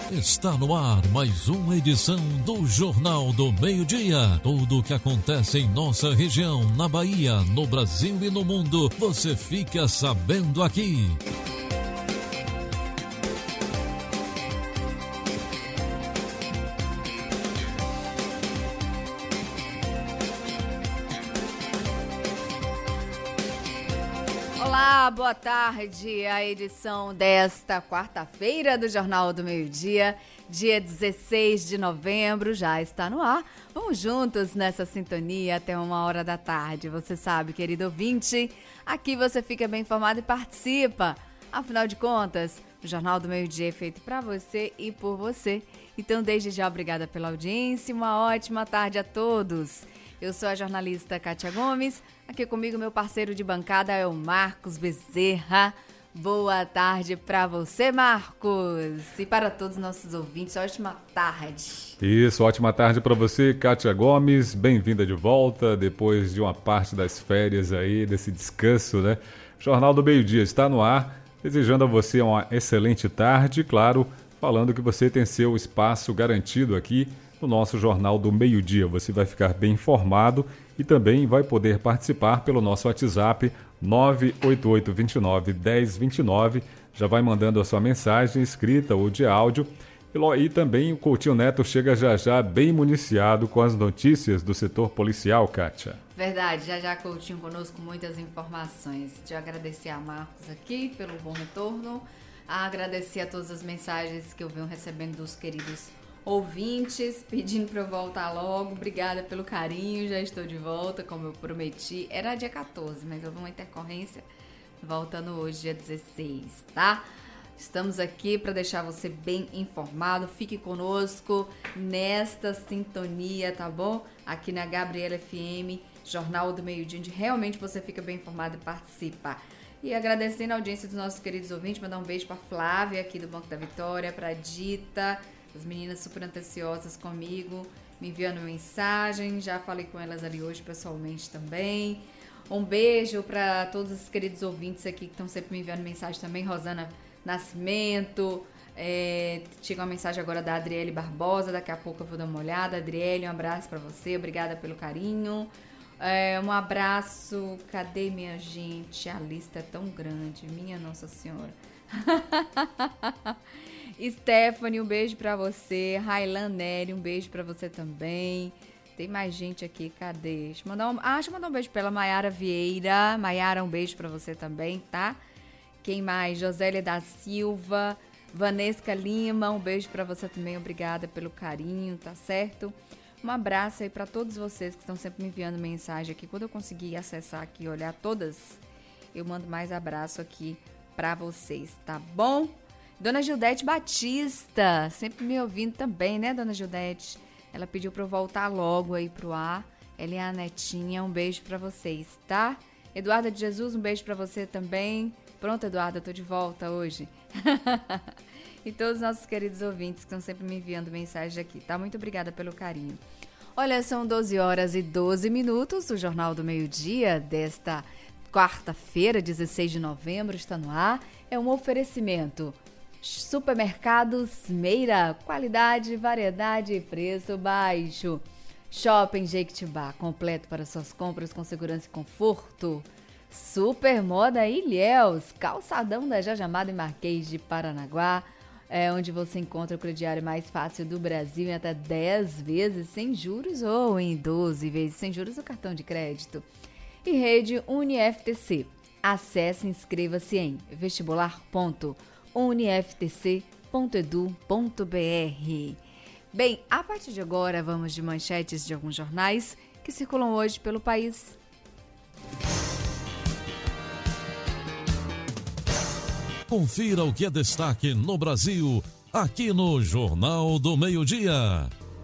Está no ar mais uma edição do Jornal do Meio-Dia. Tudo o que acontece em nossa região, na Bahia, no Brasil e no mundo, você fica sabendo aqui. Olá, boa tarde. A edição desta quarta-feira do Jornal do Meio-Dia, dia 16 de novembro, já está no ar. Vamos juntos nessa sintonia até 1h da tarde. Você sabe, querido ouvinte, aqui você fica bem informado e participa. Afinal de contas, o Jornal do Meio-Dia é feito para você e por você. Então, desde já, obrigada pela audiência. Uma ótima tarde a todos. Eu sou a jornalista Kátia Gomes. Aqui comigo, meu parceiro de bancada é o Marcos Bezerra. Boa tarde para você, Marcos. E para todos os nossos ouvintes, ótima tarde. Isso, ótima tarde para você, Kátia Gomes. Bem-vinda de volta depois de uma parte das férias aí, desse descanso, né? O Jornal do Meio-Dia está no ar, desejando a você uma excelente tarde. Claro, falando que você tem seu espaço garantido aqui no nosso Jornal do Meio-Dia. Você vai ficar bem informado e também vai poder participar pelo nosso WhatsApp 988291029. Já vai mandando a sua mensagem escrita ou de áudio. E também o Coutinho Neto chega já bem municiado com as notícias do setor policial, Kátia. Verdade, já Coutinho conosco, muitas informações. De agradecer a Marcos aqui pelo bom retorno, agradecer a todas as mensagens que eu venho recebendo dos queridos ouvintes, pedindo para eu voltar logo. Obrigada pelo carinho, já estou de volta, como eu prometi. Era dia 14, mas houve uma intercorrência, voltando hoje, dia 16, tá? Estamos aqui para deixar você bem informado. Fique conosco nesta sintonia, tá bom? Aqui na Gabriela FM, Jornal do Meio-Dia, onde realmente você fica bem informado e participa. E agradecendo a audiência dos nossos queridos ouvintes, mandar um beijo para Flávia, aqui do Banco da Vitória, para Dita, as meninas super anteciosas comigo, me enviando mensagem. Já falei com elas ali hoje pessoalmente também. Um beijo para todos os queridos ouvintes aqui que estão sempre me enviando mensagem também. Rosana Nascimento, chega uma mensagem agora da Adriele Barbosa, daqui a pouco eu vou dar uma olhada. Adriele, um abraço para você, obrigada pelo carinho. Um abraço, cadê minha gente? A lista é tão grande, minha Nossa Senhora. Stephanie, um beijo pra você. Railan Nery, um beijo pra você também. Tem mais gente aqui, cadê? Deixa eu mandar um beijo pra ela. Maiara Vieira. Maiara, um beijo pra você também, tá? Quem mais? Josélia da Silva. Vanesca Lima, um beijo pra você também. Obrigada pelo carinho, tá certo? Um abraço aí pra todos vocês que estão sempre me enviando mensagem aqui. Quando eu conseguir acessar aqui e olhar todas, eu mando mais abraço aqui pra vocês, tá bom? Dona Gildete Batista, sempre me ouvindo também, né, Dona Gildete? Ela pediu para eu voltar logo aí pro ar. Ela é a netinha, um beijo para vocês, tá? Eduarda de Jesus, um beijo para você também. Pronto, Eduarda, tô de volta hoje. E todos os nossos queridos ouvintes que estão sempre me enviando mensagem aqui, tá? Muito obrigada pelo carinho. Olha, são 12h12, o Jornal do Meio-Dia desta quarta-feira, 16 de novembro, está no ar. É um oferecimento. Supermercados Meira, qualidade, variedade e preço baixo. Shopping Jequitibá, completo para suas compras com segurança e conforto. Supermoda Ilhéus, calçadão da Jajamada e Marquês de Paranaguá, onde você encontra o crediário mais fácil do Brasil em até 10 vezes sem juros ou em 12 vezes sem juros no cartão de crédito. E rede UniFTC. Acesse e inscreva-se em vestibular.uniftc.edu.br. Bem, a partir de agora vamos de manchetes de alguns jornais que circulam hoje pelo país. Confira o que é destaque no Brasil, aqui no Jornal do Meio-Dia.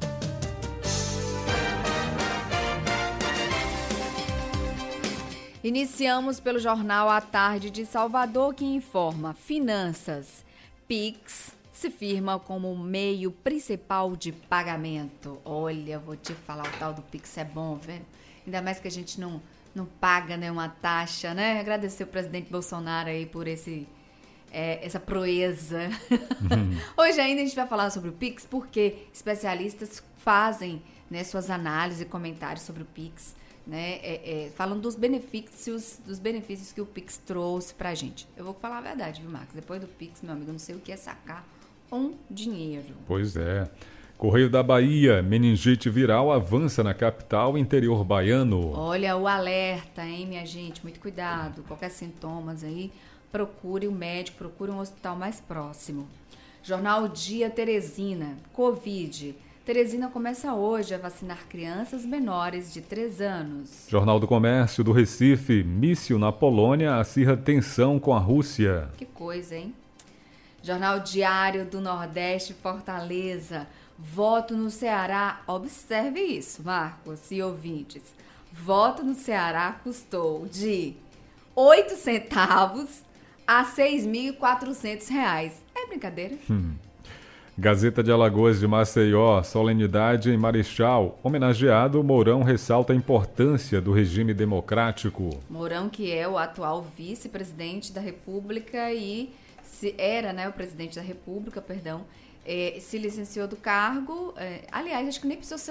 Iniciamos pelo Jornal à Tarde de Salvador, que informa: finanças. Pix se firma como meio principal de pagamento. Olha, vou te falar, o tal do Pix é bom, velho. Ainda mais que a gente não paga, né, uma taxa, né? Agradecer o presidente Bolsonaro aí por esse essa proeza. Hoje ainda a gente vai falar sobre o Pix, porque especialistas fazem, né, suas análises e comentários sobre o Pix, né, falam dos benefícios que o Pix trouxe pra gente. Eu vou falar a verdade, viu, Marcos? Depois do Pix, meu amigo, eu não sei o que é sacar um dinheiro. Pois é. Correio da Bahia, meningite viral avança na capital e interior baiano. Olha o alerta, hein, minha gente? Muito cuidado. Qualquer sintomas aí, procure o médico, procure um hospital mais próximo. Jornal Dia Teresina, Covid. Teresina começa hoje a vacinar crianças menores de 3 anos. Jornal do Comércio do Recife, míssil na Polônia acirra tensão com a Rússia. Que coisa, hein? Jornal Diário do Nordeste, Fortaleza. Voto no Ceará, observe isso, Marcos e ouvintes. Voto no Ceará custou de 8 centavos a R$ 6.400. É brincadeira? Gazeta de Alagoas de Maceió, solenidade em Marechal. Homenageado, Mourão ressalta a importância do regime democrático. Mourão, que é o atual vice-presidente da República e era, né, o presidente da República, perdão, se licenciou do cargo. Aliás, acho que nem precisou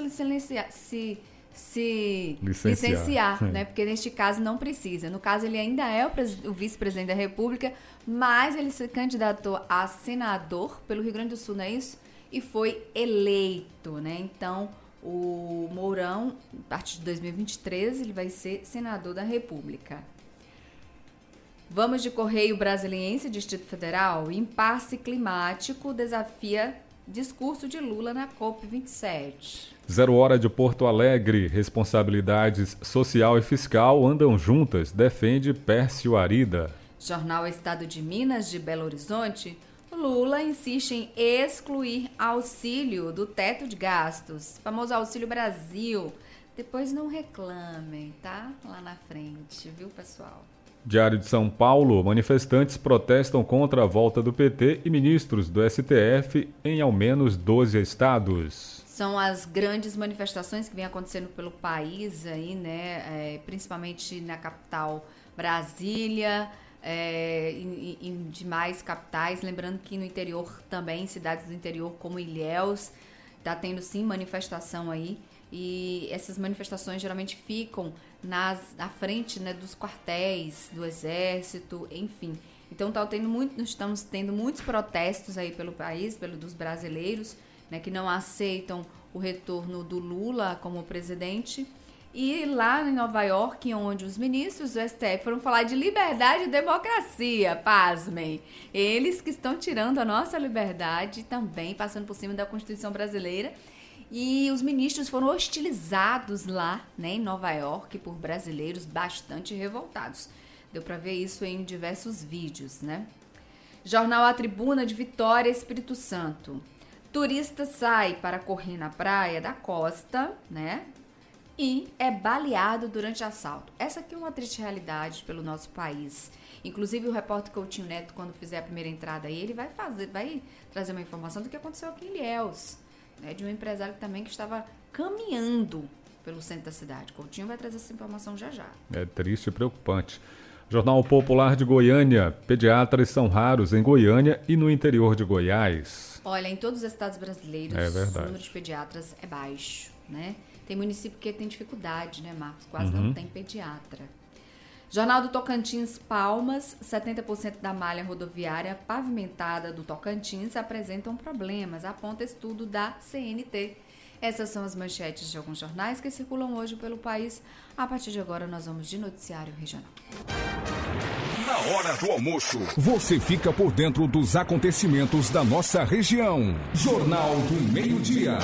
se licenciar, né? Porque neste caso não precisa. No caso, ele ainda é o vice-presidente da República, mas ele se candidatou a senador pelo Rio Grande do Sul, não é isso? E foi eleito, né? Então, o Mourão, a partir de 2023, ele vai ser senador da República. Vamos de Correio Brasiliense, Distrito Federal. Impasse climático desafia discurso de Lula na COP27. 0 Hora de Porto Alegre. Responsabilidades social e fiscal andam juntas, defende Pércio Arida. Jornal Estado de Minas de Belo Horizonte. Lula insiste em excluir auxílio do teto de gastos. Famoso Auxílio Brasil. Depois não reclamem, tá? Lá na frente, viu, pessoal? Diário de São Paulo, manifestantes protestam contra a volta do PT e ministros do STF em ao menos 12 estados. São as grandes manifestações que vêm acontecendo pelo país aí, né? Principalmente na capital Brasília, em demais capitais. Lembrando que no interior também, cidades do interior como Ilhéus, tá tendo sim manifestação aí. E essas manifestações geralmente ficam na frente, né, dos quartéis do Exército, enfim. Então estamos tendo muitos protestos aí pelo país, dos brasileiros, né, que não aceitam o retorno do Lula como presidente. E lá em Nova York, onde os ministros do STF foram falar de liberdade e democracia, pasmem. Eles que estão tirando a nossa liberdade também, passando por cima da Constituição brasileira. E os ministros foram hostilizados lá, né, em Nova York, por brasileiros bastante revoltados. Deu para ver isso em diversos vídeos, né? Jornal A Tribuna de Vitória, Espírito Santo. Turista sai para correr na praia da costa, né? E é baleado durante assalto. Essa aqui é uma triste realidade pelo nosso país. Inclusive o repórter Coutinho Neto, quando fizer a primeira entrada aí, ele vai trazer uma informação do que aconteceu aqui em Ilhéus. De um empresário também que estava caminhando pelo centro da cidade. Coutinho vai trazer essa informação já já. É triste e preocupante. Jornal Popular de Goiânia. Pediatras são raros em Goiânia e no interior de Goiás. Olha, em todos os estados brasileiros, o número de pediatras é baixo, né? Tem município que tem dificuldade, né, Marcos? Quase não tem pediatra. Jornal do Tocantins, Palmas, 70% da malha rodoviária pavimentada do Tocantins apresentam problemas, aponta estudo da CNT. Essas são as manchetes de alguns jornais que circulam hoje pelo país. A partir de agora, nós vamos de noticiário regional. Na hora do almoço, você fica por dentro dos acontecimentos da nossa região. Jornal do Meio-Dia.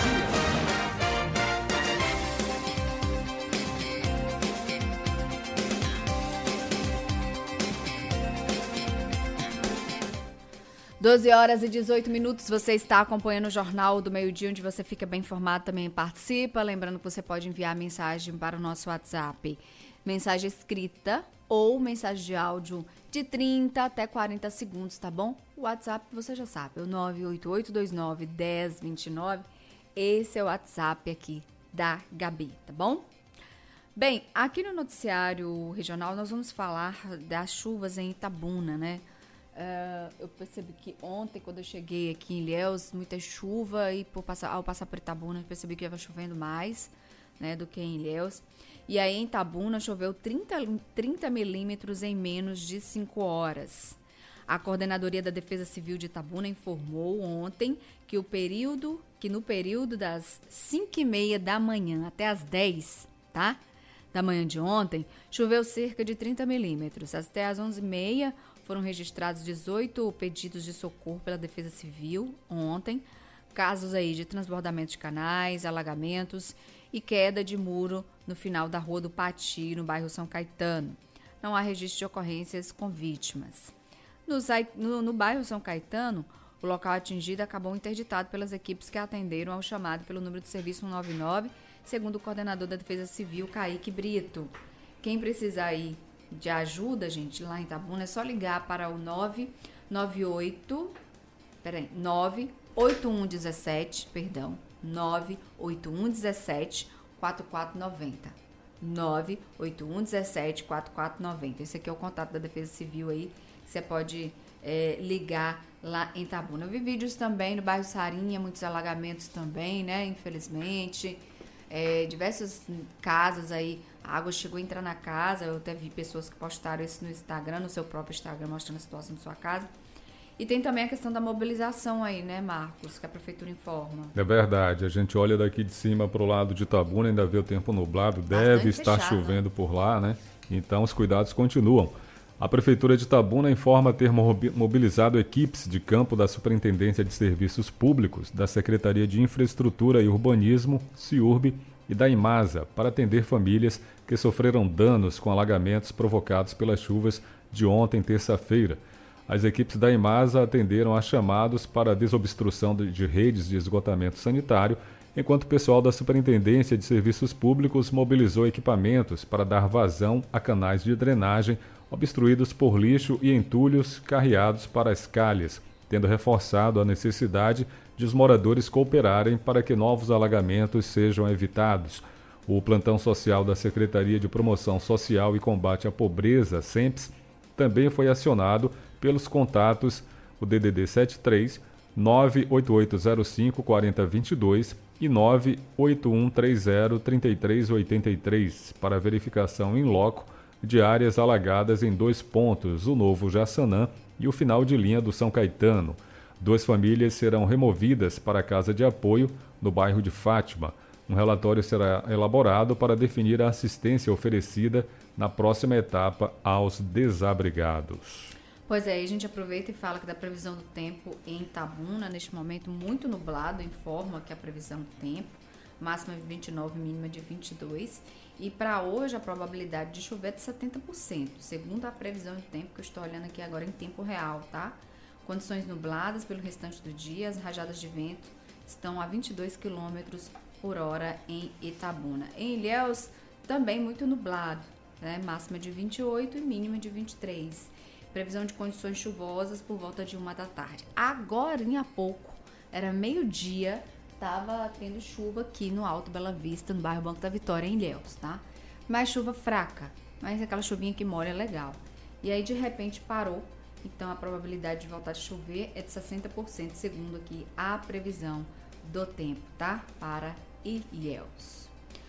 12 horas e 18 minutos, você está acompanhando o Jornal do Meio-Dia, onde você fica bem informado, também participa. Lembrando que você pode enviar mensagem para o nosso WhatsApp. Mensagem escrita ou mensagem de áudio de 30 até 40 segundos, tá bom? O WhatsApp você já sabe, é o 988291029. Esse é o WhatsApp aqui da Gabi, tá bom? Bem, aqui no noticiário regional nós vamos falar das chuvas em Itabuna, né? eu percebi que ontem, quando eu cheguei aqui em Ilhéus, muita chuva e ao passar por Itabuna, eu percebi que estava chovendo mais, né, do que em Ilhéus. E aí em Itabuna choveu 30 milímetros em menos de 5 horas. A Coordenadoria da Defesa Civil de Itabuna informou ontem que no período das 5h30 da manhã até as 10, tá? Da manhã de ontem, choveu cerca de 30 milímetros. Até as 11h30 foram registrados 18 pedidos de socorro pela Defesa Civil ontem. Casos aí de transbordamento de canais, alagamentos e queda de muro no final da Rua do Pati, no bairro São Caetano. Não há registro de ocorrências com vítimas. No bairro São Caetano, o local atingido acabou interditado pelas equipes que atenderam ao chamado pelo número de serviço 199, segundo o coordenador da Defesa Civil, Kaique Brito. Quem precisar aí de ajuda, gente, lá em Itabuna, é só ligar para o 98117 4490. 98117 4490. Esse aqui é o contato da Defesa Civil aí, que você pode ligar lá em Itabuna. Eu vi vídeos também no bairro Sarinha, muitos alagamentos também, né, infelizmente. Diversas casas aí, a água chegou a entrar na casa. Eu até vi pessoas que postaram isso no Instagram, no seu próprio Instagram, mostrando a situação de sua casa. E tem também a questão da mobilização aí, né, Marcos, que a prefeitura informa. É verdade, a gente olha daqui de cima para o lado de Itabuna, ainda vê o tempo nublado, deve estar chovendo por lá, né? Então os cuidados continuam. A Prefeitura de Itabuna informa ter mobilizado equipes de campo da Superintendência de Serviços Públicos, da Secretaria de Infraestrutura e Urbanismo, CIURB, e da IMASA, para atender famílias que sofreram danos com alagamentos provocados pelas chuvas de ontem, terça-feira. As equipes da IMASA atenderam a chamados para a desobstrução de redes de esgotamento sanitário, enquanto o pessoal da Superintendência de Serviços Públicos mobilizou equipamentos para dar vazão a canais de drenagem obstruídos por lixo e entulhos carreados para as calhas, tendo reforçado a necessidade de os moradores cooperarem para que novos alagamentos sejam evitados. O plantão social da Secretaria de Promoção Social e Combate à Pobreza, SEMPS, também foi acionado pelos contatos o DDD 73 98805 4022 e 98130 3383 para verificação em loco de áreas alagadas em 2 pontos, o Novo Jaçanã e o final de linha do São Caetano. 2 famílias serão removidas para a casa de apoio no bairro de Fátima. Um relatório será elaborado para definir a assistência oferecida na próxima etapa aos desabrigados. Pois é, a gente aproveita e fala que da previsão do tempo em Itabuna, neste momento muito nublado, informa que a previsão do tempo, máxima de 29, mínima de 22. E para hoje a probabilidade de chover é de 70%, segundo a previsão do tempo que eu estou olhando aqui agora em tempo real, tá? Condições nubladas pelo restante do dia, as rajadas de vento estão a 22 km por hora em Itabuna. Em Ilhéus, também muito nublado, né? Máxima de 28 e mínima de 23. Previsão de condições chuvosas por volta de 1 da tarde. Agora, há pouco, era meio-dia, estava tendo chuva aqui no Alto Bela Vista, no bairro Banco da Vitória, em Ilhéus, tá? Mas chuva fraca, mas aquela chuvinha que molha legal. E aí, de repente, parou. Então, a probabilidade de voltar a chover é de 60%, segundo aqui a previsão do tempo, tá? Para Ilhéus.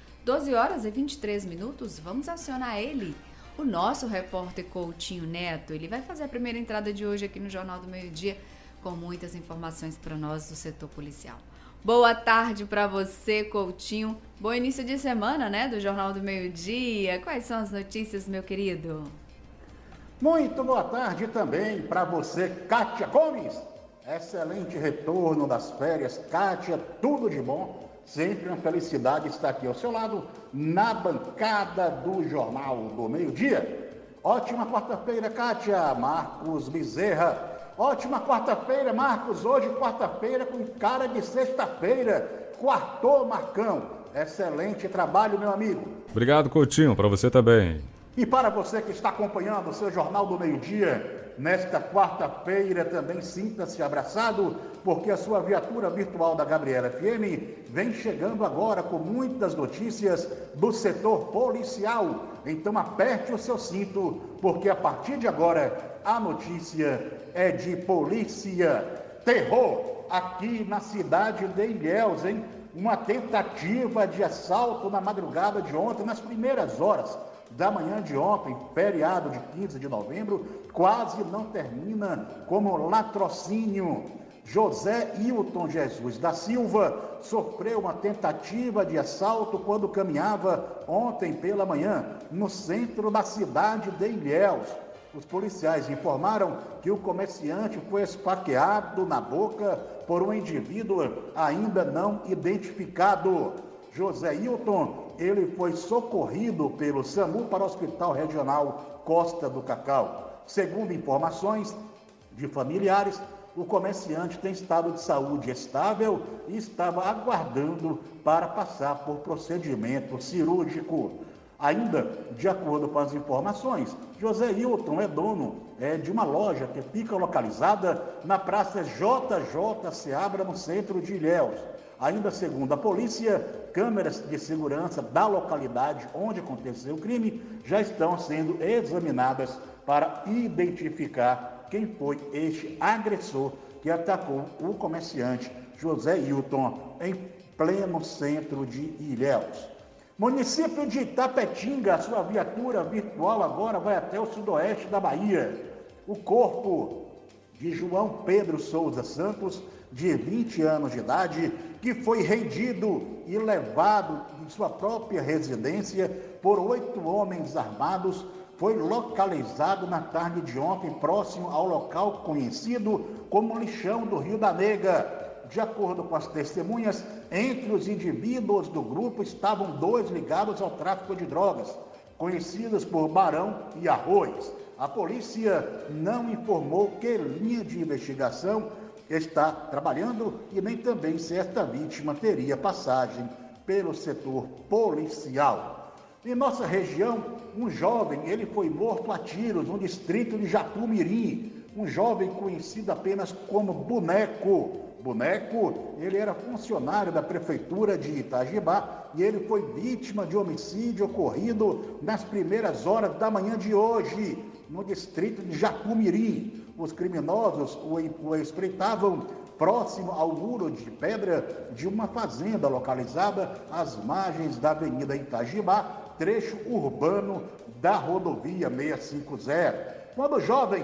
12h23, vamos acionar ele, o nosso repórter Coutinho Neto. Ele vai fazer a primeira entrada de hoje aqui no Jornal do Meio-Dia, com muitas informações para nós do setor policial. Boa tarde para você, Coutinho. Bom início de semana, né, do Jornal do Meio-Dia. Quais são as notícias, meu querido? Muito boa tarde também para você, Kátia Gomes. Excelente retorno das férias, Kátia, tudo de bom. Sempre uma felicidade estar aqui ao seu lado, na bancada do Jornal do Meio-Dia. Ótima quarta-feira, Kátia. Marcos Bezerra. Ótima quarta-feira, Marcos. Hoje, quarta-feira, com cara de sexta-feira. Quartou, Marcão. Excelente trabalho, meu amigo. Obrigado, Coutinho. Para você também. E para você que está acompanhando o seu Jornal do Meio-Dia, nesta quarta-feira também sinta-se abraçado, porque a sua viatura virtual da Gabriela FM vem chegando agora com muitas notícias do setor policial. Então aperte o seu cinto, porque a partir de agora A notícia é de polícia. Terror aqui na cidade de Ilhéus, hein? Uma tentativa de assalto na madrugada de ontem, nas primeiras horas da manhã de ontem, feriado de 15 de novembro, quase não termina como latrocínio. José Hilton Jesus da Silva sofreu uma tentativa de assalto quando caminhava ontem pela manhã no centro da cidade de Ilhéus. Os policiais informaram que o comerciante foi esfaqueado na boca por um indivíduo ainda não identificado. José Hilton, ele foi socorrido pelo SAMU para o Hospital Regional Costa do Cacau. Segundo informações de familiares, o comerciante tem estado de saúde estável e estava aguardando para passar por procedimento cirúrgico. Ainda, de acordo com as informações, José Hilton é dono de uma loja que fica localizada na Praça JJ Seabra, no centro de Ilhéus. Ainda segundo a polícia, câmeras de segurança da localidade onde aconteceu o crime já estão sendo examinadas para identificar quem foi este agressor que atacou o comerciante José Hilton em pleno centro de Ilhéus. Município de Itapetinga, sua viatura virtual agora vai até o sudoeste da Bahia. O corpo de João Pedro Souza Santos, de 20 anos de idade, que foi rendido e levado de sua própria residência por 8 homens armados, foi localizado na tarde de ontem, próximo ao local conhecido como Lixão do Rio da Nega. De acordo com as testemunhas, entre os indivíduos do grupo estavam 2 ligados ao tráfico de drogas, conhecidos por Barão e Arroz. A polícia não informou que linha de investigação está trabalhando e nem também se esta vítima teria passagem pelo setor policial. Em nossa região, um jovem, ele foi morto a tiros no distrito de Jatumirim. Um jovem conhecido apenas como Boneco. Boneco, ele era funcionário da prefeitura de Itajibá e ele foi vítima de homicídio ocorrido nas primeiras horas da manhã de hoje, no distrito de Jatumirim. Os criminosos o espreitavam próximo ao muro de pedra de uma fazenda localizada às margens da Avenida Itajibá, trecho urbano da rodovia 650. Quando o jovem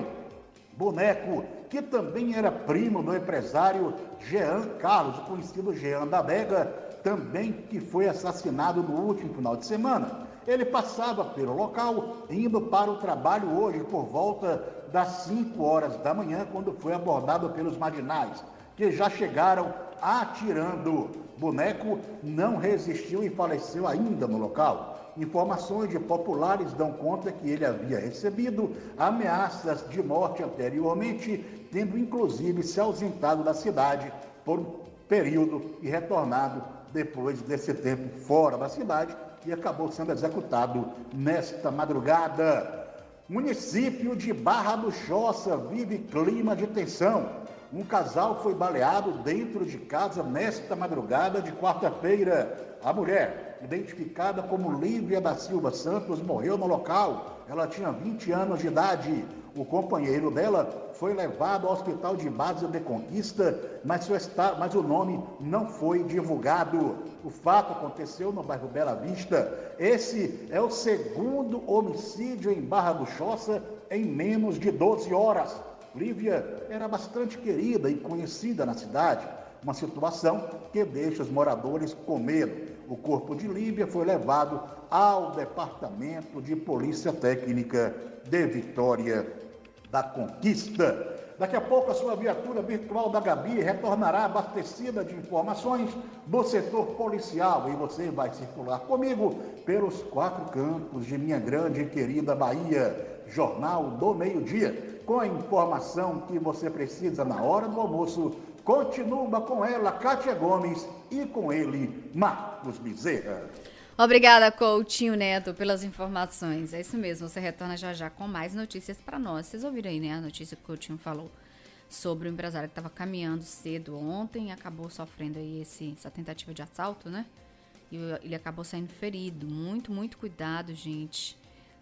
Boneco, que também era primo do empresário Jean Carlos, o conhecido Jean da Vega, também que foi assassinado no último final de semana. Ele passava pelo local, indo para o trabalho hoje por volta das 5 horas da manhã, quando foi abordado pelos marginais, que já chegaram atirando. Boneco não resistiu e faleceu ainda no local. Informações de populares dão conta que ele havia recebido ameaças de morte anteriormente, tendo inclusive se ausentado da cidade por um período e retornado depois desse tempo fora da cidade e acabou sendo executado nesta madrugada. Município de Barra do Choça vive clima de tensão. Um casal foi baleado dentro de casa nesta madrugada de quarta-feira. A mulher, identificada como Lívia da Silva Santos, morreu no local. Ela tinha 20 anos de idade. O companheiro dela foi levado ao hospital de base de Conquista, mas o nome não foi divulgado. O fato aconteceu no bairro Bela Vista. Esse é o segundo homicídio em Barra do Choça em menos de 12 horas. Lívia era bastante querida e conhecida na cidade, uma situação que deixa os moradores com medo. O corpo de Lívia foi levado ao Departamento de Polícia Técnica de Vitória da Conquista. Daqui a pouco a sua viatura virtual da Gabi retornará abastecida de informações do setor policial e você vai circular comigo pelos 4 campos de minha grande e querida Bahia. Jornal do Meio-Dia, com a informação que você precisa na hora do almoço. Continua com ela, Kátia Gomes, e com ele, Marcos Bezerra. Obrigada, Coutinho Neto, pelas informações. É isso mesmo, você retorna já já com mais notícias para nós. Vocês ouviram aí, né, a notícia que o Coutinho falou sobre o empresário que estava caminhando cedo ontem e acabou sofrendo aí essa tentativa de assalto, né? E ele acabou saindo ferido. Muito, muito cuidado, gente.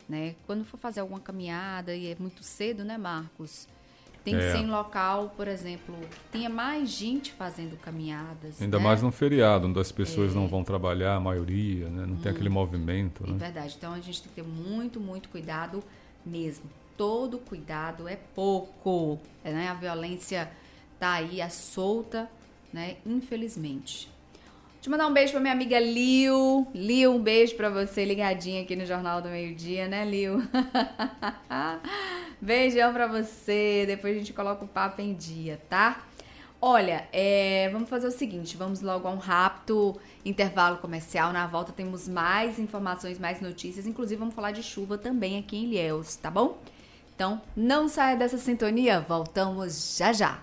né? Quando for fazer alguma caminhada e é muito cedo, né, Marcos? Tem que ser em local, por exemplo, que tenha mais gente fazendo caminhadas. Ainda mais no feriado, onde as pessoas não vão trabalhar, a maioria, né? Não tem aquele movimento. É né? verdade. Então a gente tem que ter muito, muito cuidado mesmo. Todo cuidado é pouco. Né? A violência tá aí, à solta, né? Infelizmente. Deixa eu mandar um beijo pra minha amiga Liu. Liu, um beijo pra você, ligadinha aqui no Jornal do Meio-Dia, né, Liu? Beijão pra você. Depois a gente coloca o papo em dia, tá? Olha, vamos fazer o seguinte. Vamos logo a um rápido intervalo comercial. Na volta temos mais informações, mais notícias. Inclusive vamos falar de chuva também aqui em Ilhéus, tá bom? Então, não saia dessa sintonia. Voltamos já já.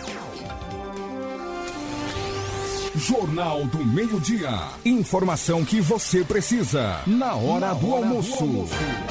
Jornal do Meio-Dia. Informação que você precisa na hora do almoço.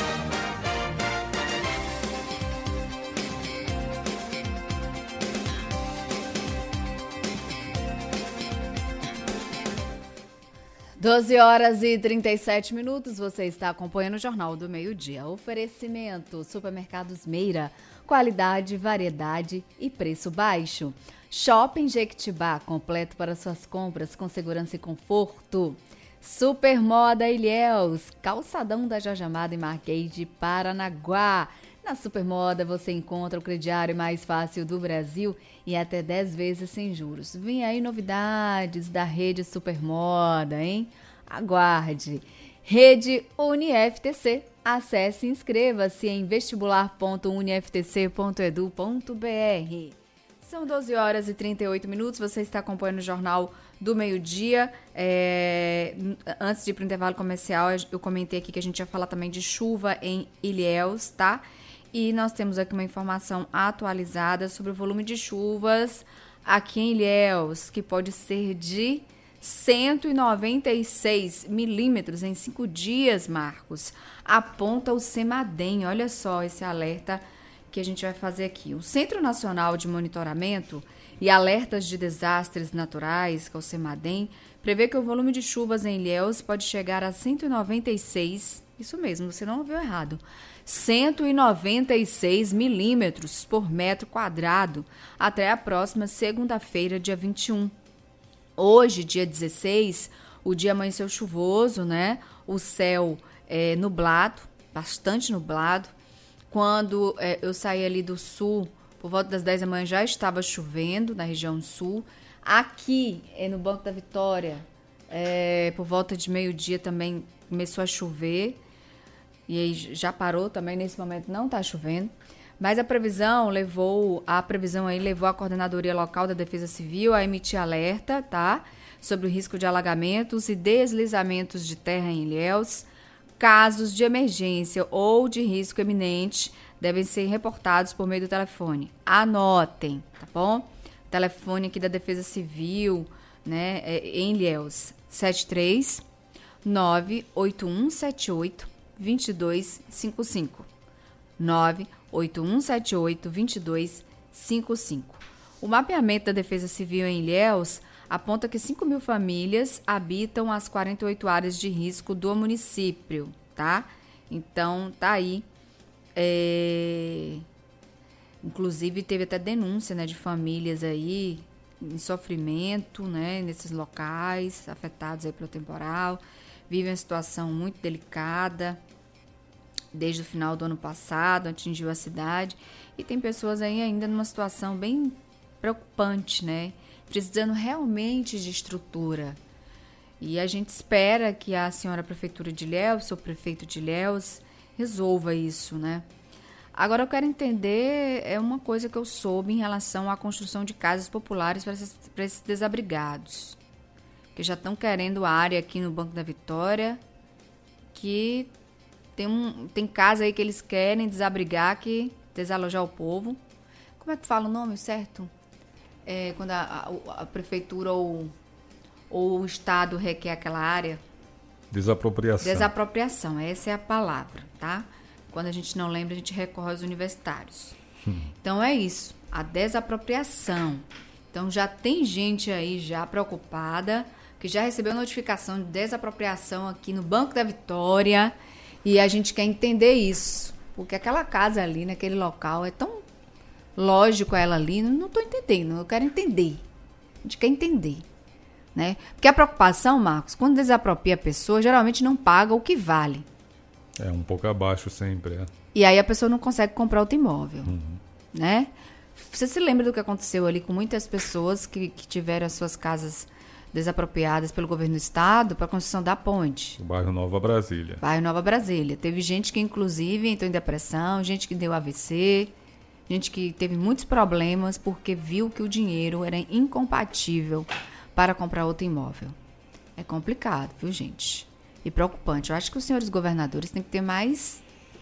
12h37, você está acompanhando o Jornal do Meio-Dia. Oferecimento, Supermercados Meira, qualidade, variedade e preço baixo. Shopping Jequitibá, completo para suas compras com segurança e conforto. Supermoda Ilhéus, calçadão da Jorge Amado e Marquês Paranaguá. Na Supermoda você encontra o crediário mais fácil do Brasil e até 10 vezes sem juros. Vem aí novidades da rede Supermoda, hein? Aguarde. Rede UniFTC. Acesse e inscreva-se em vestibular.uniftc.edu.br. São 12h38, você está acompanhando o Jornal do Meio-Dia. Antes de ir para o intervalo comercial, eu comentei aqui que a gente ia falar também de chuva em Ilhéus, tá? E nós temos aqui uma informação atualizada sobre o volume de chuvas aqui em Ilhéus, que pode ser de 196 milímetros em 5 dias, Marcos. Aponta o CEMADEM. Olha só esse alerta que a gente vai fazer aqui. O Centro Nacional de Monitoramento e Alertas de Desastres Naturais, que é o CEMADEM, prevê que o volume de chuvas em Ilhéus pode chegar a 196, isso mesmo, você não ouviu errado, 196 milímetros por metro quadrado até a próxima segunda-feira, dia 21. Hoje, dia 16, o dia amanheceu chuvoso, né? O céu nublado, bastante nublado. Quando eu saí ali do sul, por volta das 10 da manhã já estava chovendo na região sul. Aqui, no Banco da Vitória, por volta de meio-dia também começou a chover. E aí já parou também, nesse momento não está chovendo. Mas a previsão levou a Coordenadoria Local da Defesa Civil a emitir alerta, tá? Sobre o risco de alagamentos e deslizamentos de terra em Ilhéus. Casos de emergência ou de risco eminente devem ser reportados por meio do telefone. Anotem, tá bom? Telefone aqui da Defesa Civil, né, em Ilhéus, 73 98178 2255. 98178 2255. O mapeamento da Defesa Civil em Ilhéus aponta que 5.000 famílias habitam as 48 áreas de risco do município, tá? Então, tá aí. Inclusive, teve até denúncia, né, de famílias aí em sofrimento, né, nesses locais afetados aí pelo temporal. Vivem uma situação muito delicada. Desde o final do ano passado, atingiu a cidade. E tem pessoas aí ainda numa situação bem preocupante, né? Precisando realmente de estrutura. E a gente espera que a senhora prefeitura de Ilhéus, o prefeito de Ilhéus, resolva isso, né? Agora eu quero entender uma coisa que eu soube em relação à construção de casas populares para esses desabrigados. Que já estão querendo área aqui no Banco da Vitória, que tem casa aí que eles querem desabrigar, desalojar o povo. Como é que fala o nome certo? Quando a prefeitura ou o Estado requer aquela área? Desapropriação. Desapropriação, essa é a palavra, tá? Quando a gente não lembra, a gente recorre aos universitários. Então é isso, a desapropriação. Então já tem gente aí já preocupada, que já recebeu notificação de desapropriação aqui no Banco da Vitória. E a gente quer entender isso. Porque aquela casa ali, naquele local, é tão lógico ela ali. Não estou entendendo, eu quero entender. A gente quer entender. Né? Porque a preocupação, Marcos, quando desapropria a pessoa, geralmente não paga o que vale. É um pouco abaixo sempre, E aí a pessoa não consegue comprar outro imóvel. Né? Você se lembra do que aconteceu ali com muitas pessoas que tiveram as suas casas desapropriadas pelo governo do estado para a construção da ponte? O bairro Nova Brasília. Bairro Nova Brasília. Teve gente que, inclusive, entrou em depressão, gente que deu AVC, gente que teve muitos problemas porque viu que o dinheiro era incompatível para comprar outro imóvel. É complicado, viu, gente? E preocupante. Eu acho que os senhores governadores têm que ter mais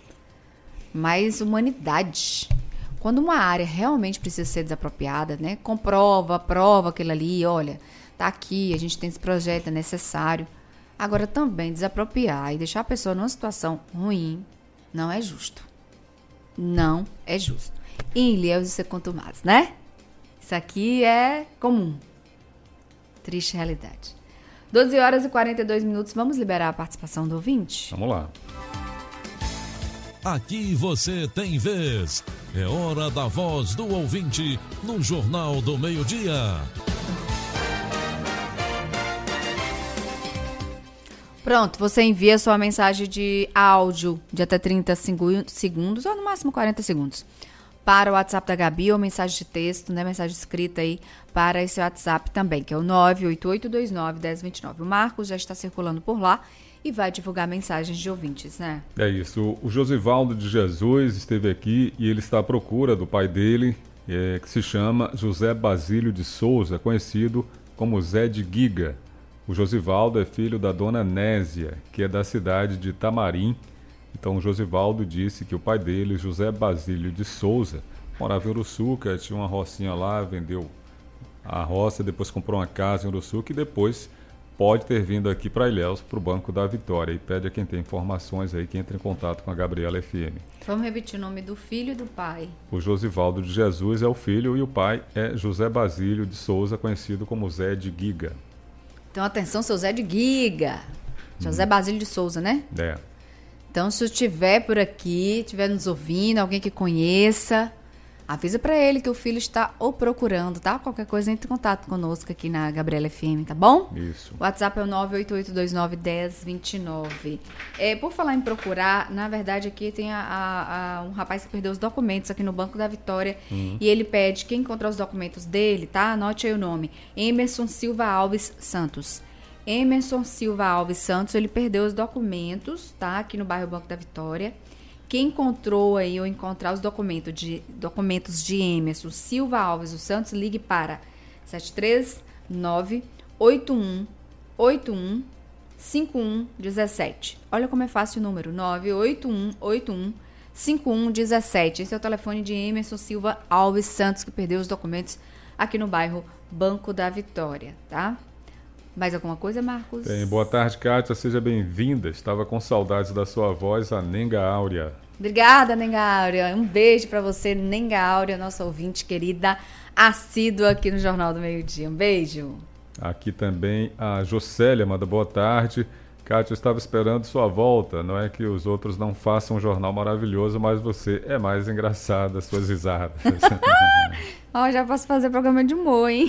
humanidade. Quando uma área realmente precisa ser desapropriada, né? Aprova aquilo ali, olha, tá aqui, a gente tem esse projeto, é necessário. Agora também desapropriar e deixar a pessoa numa situação ruim não é justo. Não é justo. Em Ilhéus isso é contumaz, né? Isso aqui é comum. Triste realidade. 12 horas e 42 minutos. Vamos liberar a participação do ouvinte? Vamos lá. Aqui você tem vez. É hora da voz do ouvinte no Jornal do Meio-Dia. Pronto, você envia sua mensagem de áudio de até 30 segundos, ou no máximo 40 segundos, para o WhatsApp da Gabi, ou mensagem de texto, né, mensagem escrita aí, para esse WhatsApp também, que é o 988291029. O Marcos já está circulando por lá e vai divulgar mensagens de ouvintes, né? É isso. O Josivaldo de Jesus esteve aqui e ele está à procura do pai dele, que se chama José Basílio de Souza, conhecido como Zé de Giga. O Josivaldo é filho da dona Nésia, que é da cidade de Tamarim. Então o Josivaldo disse que o pai dele, José Basílio de Souza, morava em Uruçuca, tinha uma rocinha lá, vendeu a roça, depois comprou uma casa em Uruçuca e depois pode ter vindo aqui para Ilhéus, para o Banco da Vitória. E pede a quem tem informações aí que entre em contato com a Gabriela FM. Vamos repetir o nome do filho e do pai. O Josivaldo de Jesus é o filho e o pai é José Basílio de Souza, conhecido como Zé de Giga. Então, atenção, seu Zé de Giga. José Basílio de Souza, né? É. Então, se estiver por aqui, estiver nos ouvindo, alguém que conheça, avisa pra ele que o filho está o procurando, tá? Qualquer coisa, entre em contato conosco aqui na Gabriela FM, tá bom? Isso. O WhatsApp é o 988291029. Por falar em procurar, na verdade aqui tem um rapaz que perdeu os documentos aqui no Banco da Vitória e ele pede que encontrar os documentos dele, tá? Anote aí o nome. Emerson Silva Alves Santos. Emerson Silva Alves Santos, ele perdeu os documentos, tá? Aqui no bairro Banco da Vitória. Quem encontrou aí ou encontrar os documentos de Emerson Silva Alves dos Santos, ligue para 739-8181-5117. Olha como é fácil o número, 98181-5117. Esse é o telefone de Emerson Silva Alves Santos, que perdeu os documentos aqui no bairro Banco da Vitória, tá? Mais alguma coisa, Marcos? Tem. Boa tarde, Kátia. Seja bem-vinda. Estava com saudades da sua voz, a Nenga Áurea. Obrigada, Nenga Áurea. Um beijo para você, Nenga Áurea, nossa ouvinte querida, assídua aqui no Jornal do Meio-Dia. Um beijo. Aqui também a Jocélia manda boa tarde. Kátia, eu estava esperando sua volta. Não é que os outros não façam um jornal maravilhoso, mas você é mais engraçada, suas risadas. Já posso fazer programa de humor, hein?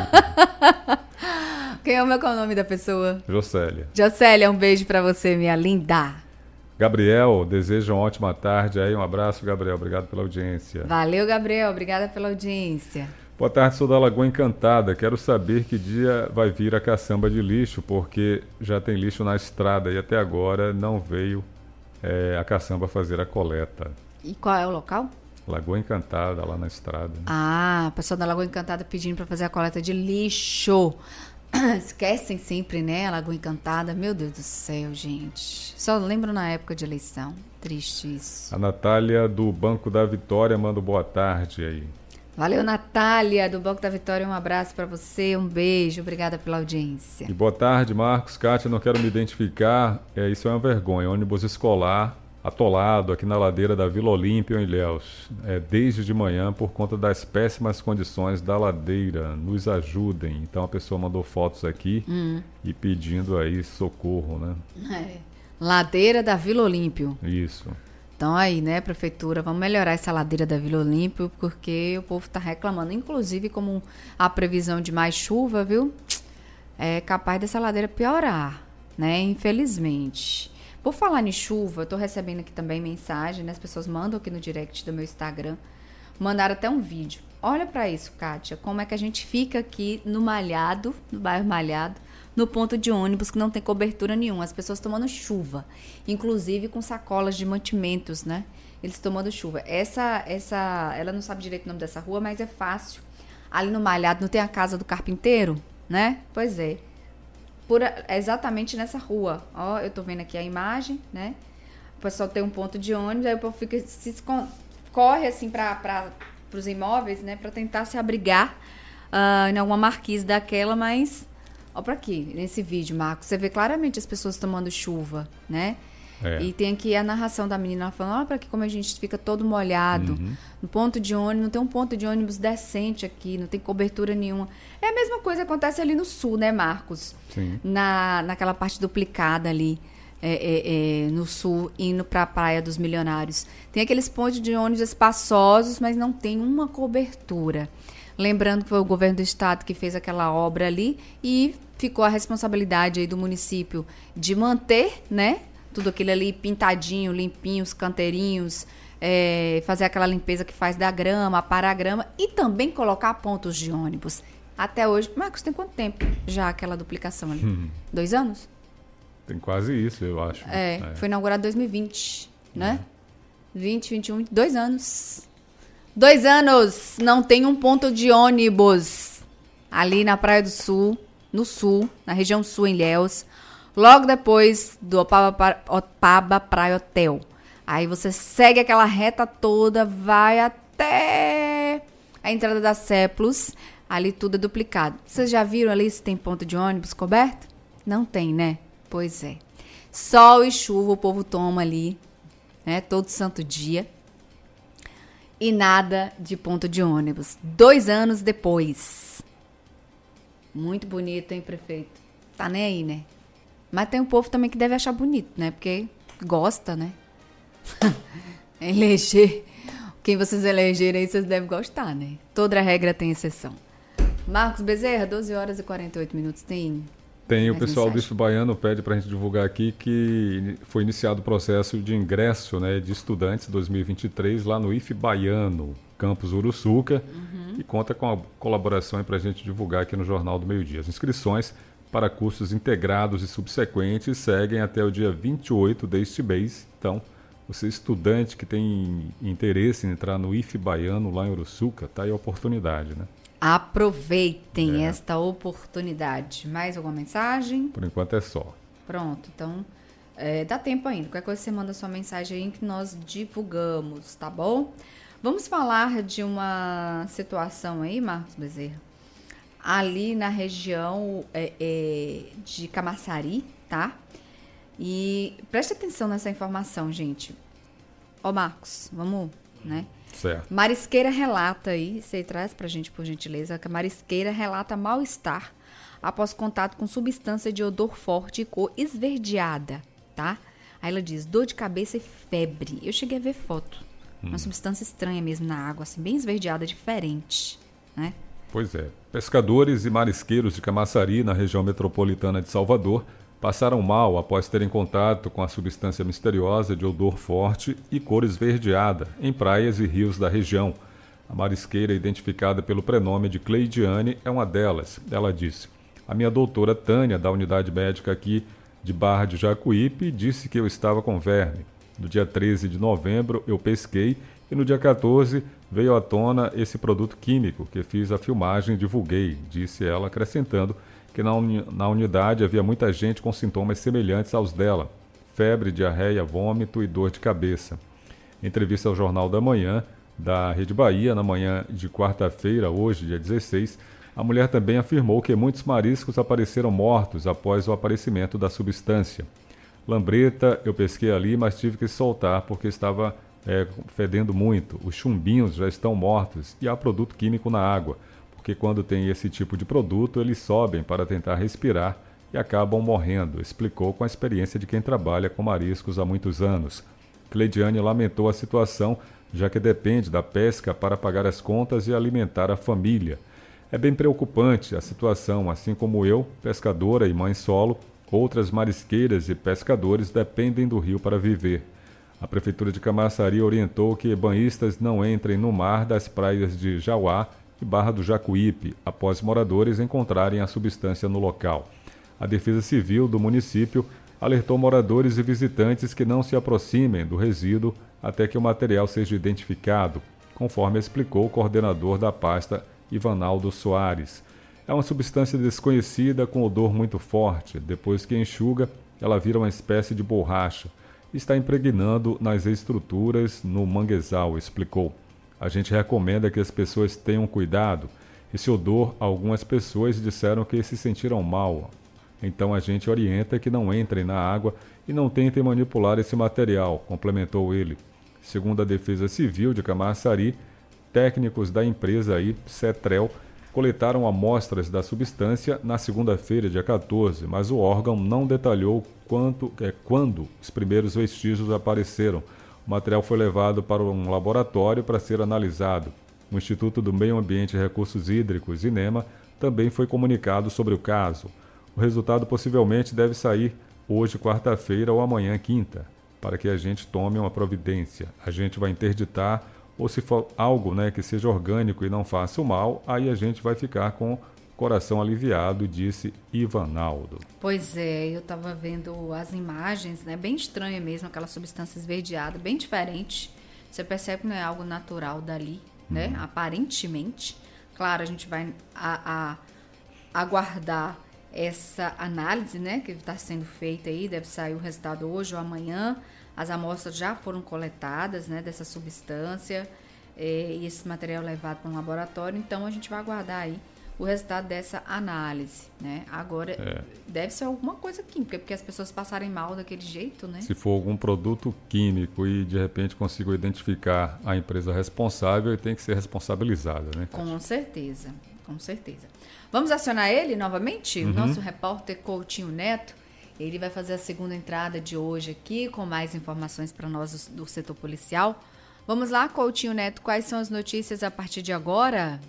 Qual é o nome da pessoa? Jocélia. Jocélia, um beijo pra você, minha linda. Gabriel, desejo uma ótima tarde aí. Um abraço, Gabriel. Obrigado pela audiência. Valeu, Gabriel. Obrigada pela audiência. Boa tarde, sou da Lagoa Encantada. Quero saber que dia vai vir a caçamba de lixo, porque já tem lixo na estrada e até agora não veio a caçamba fazer a coleta. E qual é o local? Lagoa Encantada, lá na estrada. A pessoa da Lagoa Encantada pedindo para fazer a coleta de lixo. Esquecem sempre, né? A Lagoa Encantada. Meu Deus do céu, gente. Só lembro na época de eleição. Triste isso. A Natália do Banco da Vitória manda boa tarde aí. Valeu, Natália do Banco da Vitória. Um abraço para você, um beijo. Obrigada pela audiência. E boa tarde, Marcos. Kátia, não quero me identificar. Isso é uma vergonha. Ônibus escolar atolado aqui na ladeira da Vila Olímpia, em Ilhéus, desde de manhã por conta das péssimas condições da ladeira. Nos ajudem. Então a pessoa mandou fotos aqui e pedindo aí socorro, né? Ladeira da Vila Olímpio. Isso. Então aí, né, prefeitura, vamos melhorar essa ladeira da Vila Olímpio, porque o povo está reclamando. Inclusive, como a previsão de mais chuva, viu? É capaz dessa ladeira piorar, né? Infelizmente. Por falar em chuva, eu tô recebendo aqui também mensagem, né? As pessoas mandam aqui no direct do meu Instagram. Mandaram até um vídeo. Olha pra isso, Kátia, como é que a gente fica aqui no Malhado, no bairro Malhado, no ponto de ônibus que não tem cobertura nenhuma. As pessoas tomando chuva, inclusive com sacolas de mantimentos, né? Eles tomando chuva. Ela não sabe direito o nome dessa rua, mas é fácil. Ali no Malhado não tem a casa do carpinteiro, né? Pois é. Exatamente nessa rua. Ó, eu tô vendo aqui a imagem, né? O pessoal tem um ponto de ônibus, aí o povo fica, corre assim para os imóveis, né? Para tentar se abrigar em alguma marquise daquela, mas... Ó pra aqui, nesse vídeo, Marcos, você vê claramente as pessoas tomando chuva, né? É. E tem aqui a narração da menina falando, olha pra aqui como a gente fica todo molhado. Uhum. No ponto de ônibus, não tem um ponto de ônibus decente aqui, não tem cobertura nenhuma. É a mesma coisa que acontece ali no sul, né, Marcos? Sim. Naquela parte duplicada ali, no sul, indo pra Praia dos Milionários. Tem aqueles pontos de ônibus espaçosos, mas não tem uma cobertura. Lembrando que foi o governo do estado que fez aquela obra ali e ficou a responsabilidade aí do município de manter, né? Tudo aquilo ali pintadinho, limpinho, os canteirinhos, fazer aquela limpeza que faz da grama, parar a grama e também colocar pontos de ônibus. Até hoje, Marcos, tem quanto tempo já aquela duplicação ali? 2 anos? Tem quase isso, eu acho. Foi inaugurado em 2020, né? 20, 21, 2 anos. 2 anos, não tem um ponto de ônibus ali na Praia do Sul, no sul, na região sul, em Ilhéus, logo depois do Opaba Praia Hotel. Aí você segue aquela reta toda, vai até a entrada da Ceplos, ali tudo é duplicado. Vocês já viram ali se tem ponto de ônibus coberto? Não tem, né? Pois é. Sol e chuva o povo toma ali, né? Todo santo dia. E nada de ponto de ônibus. 2 anos depois. Muito bonito, hein, prefeito? Tá nem aí, né? Mas tem um povo também que deve achar bonito, né? Porque gosta, né? Eleger. Quem vocês elegerem aí, vocês devem gostar, né? Toda regra tem exceção. Marcos Bezerra, 12 horas e 48 minutos. Tem o pessoal do IF Baiano pede para a gente divulgar aqui que foi iniciado o processo de ingresso, né, de estudantes 2023 lá no IF Baiano, campus Uruçuca, e conta com a colaboração para a gente divulgar aqui no Jornal do Meio-Dia. As inscrições para cursos integrados e subsequentes seguem até o dia 28 deste mês. Então, você estudante que tem interesse em entrar no IF Baiano lá em Uruçuca, tá aí a oportunidade, né? Aproveitem esta oportunidade. Mais alguma mensagem? Por enquanto é só. Pronto, então dá tempo ainda. Qualquer coisa você manda sua mensagem aí que nós divulgamos, tá bom? Vamos falar de uma situação aí, Marcos Bezerra, ali na região de Camaçari, tá? E preste atenção nessa informação, gente. Ó, Marcos, vamos, né? Certo. Marisqueira relata aí, você traz pra gente, por gentileza, que a Marisqueira relata mal-estar após contato com substância de odor forte e cor esverdeada, tá? Aí ela diz, dor de cabeça e febre. Eu cheguei a ver foto. Uma substância estranha mesmo na água, assim, bem esverdeada, diferente, né? Pois é. Pescadores e marisqueiros de Camaçari, na região metropolitana de Salvador, passaram mal após terem contato com a substância misteriosa de odor forte e cor esverdeada em praias e rios da região. A marisqueira, identificada pelo prenome de Cleidiane, é uma delas. Ela disse, a minha doutora Tânia, da unidade médica aqui de Barra de Jacuípe, disse que eu estava com verme. No dia 13 de novembro eu pesquei e no dia 14 veio à tona esse produto químico que fiz a filmagem e divulguei, disse ela, acrescentando que na unidade havia muita gente com sintomas semelhantes aos dela, febre, diarreia, vômito e dor de cabeça. Em entrevista ao Jornal da Manhã, da Rede Bahia, na manhã de quarta-feira, hoje, dia 16, a mulher também afirmou que muitos mariscos apareceram mortos após o aparecimento da substância. Lambreta, eu pesquei ali, mas tive que soltar porque estava fedendo muito. Os chumbinhos já estão mortos e há produto químico na água. Porque quando tem esse tipo de produto, eles sobem para tentar respirar e acabam morrendo, explicou com a experiência de quem trabalha com mariscos há muitos anos. Cleidiane lamentou a situação, já que depende da pesca para pagar as contas e alimentar a família. É bem preocupante a situação, assim como eu, pescadora e mãe solo, outras marisqueiras e pescadores dependem do rio para viver. A Prefeitura de Camaçari orientou que banhistas não entrem no mar das praias de Jauá e Barra do Jacuípe, após moradores encontrarem a substância no local. A Defesa Civil do município alertou moradores e visitantes que não se aproximem do resíduo até que o material seja identificado, conforme explicou o coordenador da pasta, Ivanaldo Soares. É uma substância desconhecida com odor muito forte. Depois que enxuga, ela vira uma espécie de borracha. Está impregnando nas estruturas no manguezal, explicou. A gente recomenda que as pessoas tenham cuidado. Esse odor, algumas pessoas disseram que se sentiram mal. Então a gente orienta que não entrem na água e não tentem manipular esse material, complementou ele. Segundo a Defesa Civil de Camaçari, técnicos da empresa Cetrel coletaram amostras da substância na segunda-feira, dia 14, mas o órgão não detalhou quando os primeiros vestígios apareceram. O material foi levado para um laboratório para ser analisado. O Instituto do Meio Ambiente e Recursos Hídricos, INEMA, também foi comunicado sobre o caso. O resultado possivelmente deve sair hoje, quarta-feira, ou amanhã, quinta, para que a gente tome uma providência. A gente vai interditar, ou se for algo que seja orgânico e não faça o mal, aí a gente vai ficar com o coração aliviado, disse Ivanaldo. Pois é, eu estava vendo as imagens, bem estranha mesmo, aquela substância esverdeada, bem diferente. Você percebe que não é algo natural dali, aparentemente. Claro, a gente vai aguardar essa análise, que está sendo feita aí, deve sair o resultado hoje ou amanhã. As amostras já foram coletadas, dessa substância, e esse material levado para um laboratório, então a gente vai aguardar aí o resultado dessa análise, Agora, deve ser alguma coisa química, porque as pessoas passarem mal daquele jeito, Se for algum produto químico e de repente consigo identificar a empresa responsável, tem que ser responsabilizada, Com certeza, com certeza. Vamos acionar ele novamente? O nosso repórter Coutinho Neto. Ele vai fazer a segunda entrada de hoje aqui, com mais informações para nós do setor policial. Vamos lá, Coutinho Neto, quais são as notícias a partir de agora?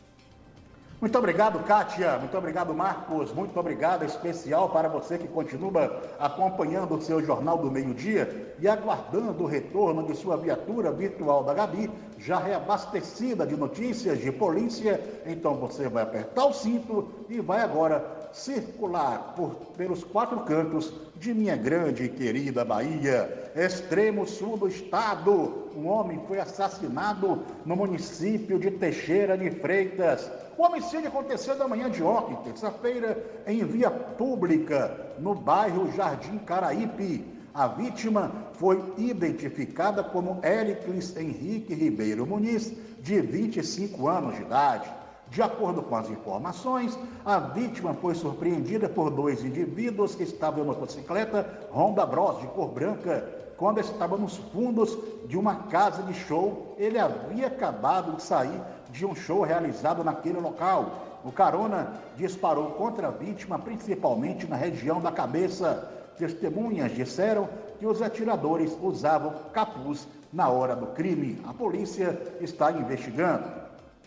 Muito obrigado, Kátia. Muito obrigado, Marcos. Muito obrigado, especial para você que continua acompanhando o seu Jornal do Meio-Dia e aguardando o retorno de sua viatura virtual da Gabi, já reabastecida de notícias de polícia. Então você vai apertar o cinto e vai agora circular pelos quatro cantos de minha grande e querida Bahia, extremo sul do estado. Um homem foi assassinado no município de Teixeira de Freitas. O homicídio aconteceu na manhã de ontem, terça-feira, em via pública, no bairro Jardim Caraípe. A vítima foi identificada como Éricles Henrique Ribeiro Muniz, de 25 anos de idade. De acordo com as informações, a vítima foi surpreendida por dois indivíduos que estavam em uma motocicleta Honda Bros de cor branca. Quando estava nos fundos de uma casa de show, ele havia acabado de sair de um show realizado naquele local. O carona disparou contra a vítima, principalmente na região da cabeça. Testemunhas disseram que os atiradores usavam capuz na hora do crime. A polícia está investigando.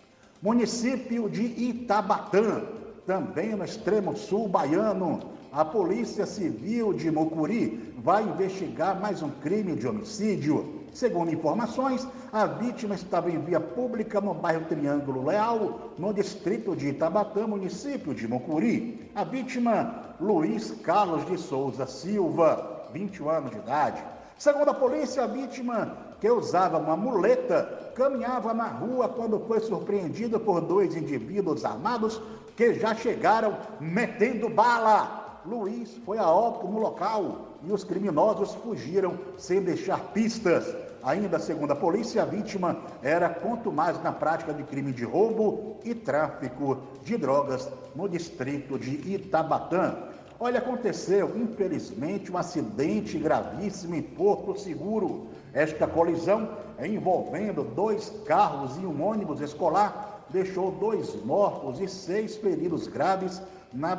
Município de Itabatã, também no extremo sul baiano, a Polícia Civil de Mucuri vai investigar mais um crime de homicídio. Segundo informações, a vítima estava em via pública no bairro Triângulo Leal, no distrito de Itabatã, município de Mucuri. A vítima, Luiz Carlos de Souza Silva, 21 anos de idade. Segundo a polícia, a vítima, que usava uma muleta, caminhava na rua quando foi surpreendida por dois indivíduos armados que já chegaram metendo bala. Luiz foi a óbito no local e os criminosos fugiram sem deixar pistas. Ainda segundo a polícia, a vítima era contumaz na prática de crime de roubo e tráfico de drogas no distrito de Itabatã. Olha, aconteceu, infelizmente, um acidente gravíssimo em Porto Seguro. Esta colisão envolvendo dois carros e um ônibus escolar deixou 2 mortos e 6 feridos graves na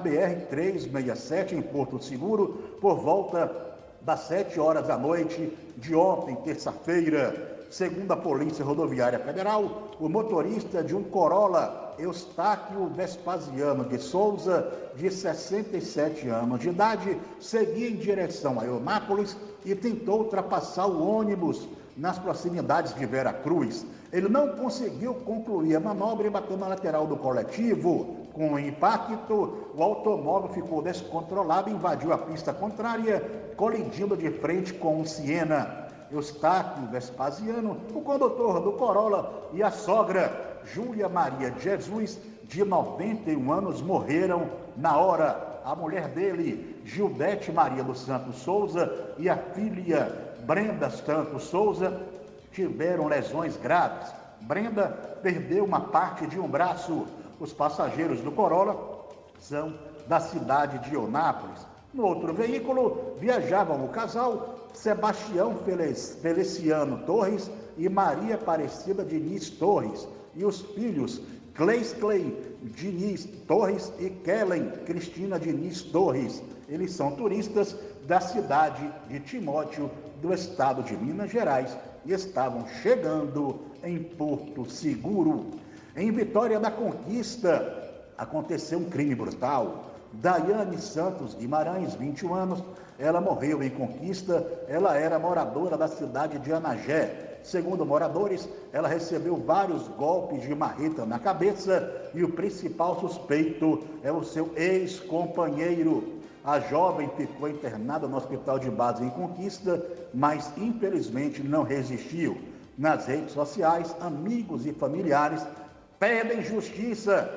BR-367 em Porto Seguro por volta das 7 horas da noite de ontem, terça-feira. Segundo a Polícia Rodoviária Federal, o motorista de um Corolla, Eustáquio Vespasiano de Souza, de 67 anos de idade, seguia em direção a Eunápolis e tentou ultrapassar o ônibus nas proximidades de Vera Cruz. Ele não conseguiu concluir a manobra e bateu na lateral do coletivo. Com o impacto, o automóvel ficou descontrolado e invadiu a pista contrária, colidindo de frente com um Siena. Eustáquio Vespasiano, o condutor do Corolla, e a sogra, Júlia Maria de Jesus, de 91 anos, morreram na hora. A mulher dele, Gildete Maria dos Santos Souza, e a filha, Brenda Santos Souza, tiveram lesões graves. Brenda perdeu uma parte de um braço. Os passageiros do Corolla são da cidade de Eunápolis. No outro veículo viajavam o casal Sebastião Feliciano Torres e Maria Aparecida Diniz Torres, e os filhos Cleiscley Diniz Torres e Kellen Cristina Diniz Torres. Eles são turistas da cidade de Timóteo, do estado de Minas Gerais, e estavam chegando em Porto Seguro. Em Vitória da Conquista, aconteceu um crime brutal. Daiane Santos Guimarães, 21 anos, ela morreu em Conquista. Ela era moradora da cidade de Anagé. Segundo moradores, ela recebeu vários golpes de marreta na cabeça e o principal suspeito é o seu ex-companheiro. A jovem ficou internada no hospital de base em Conquista, mas infelizmente não resistiu. Nas redes sociais, amigos e familiares pedem justiça.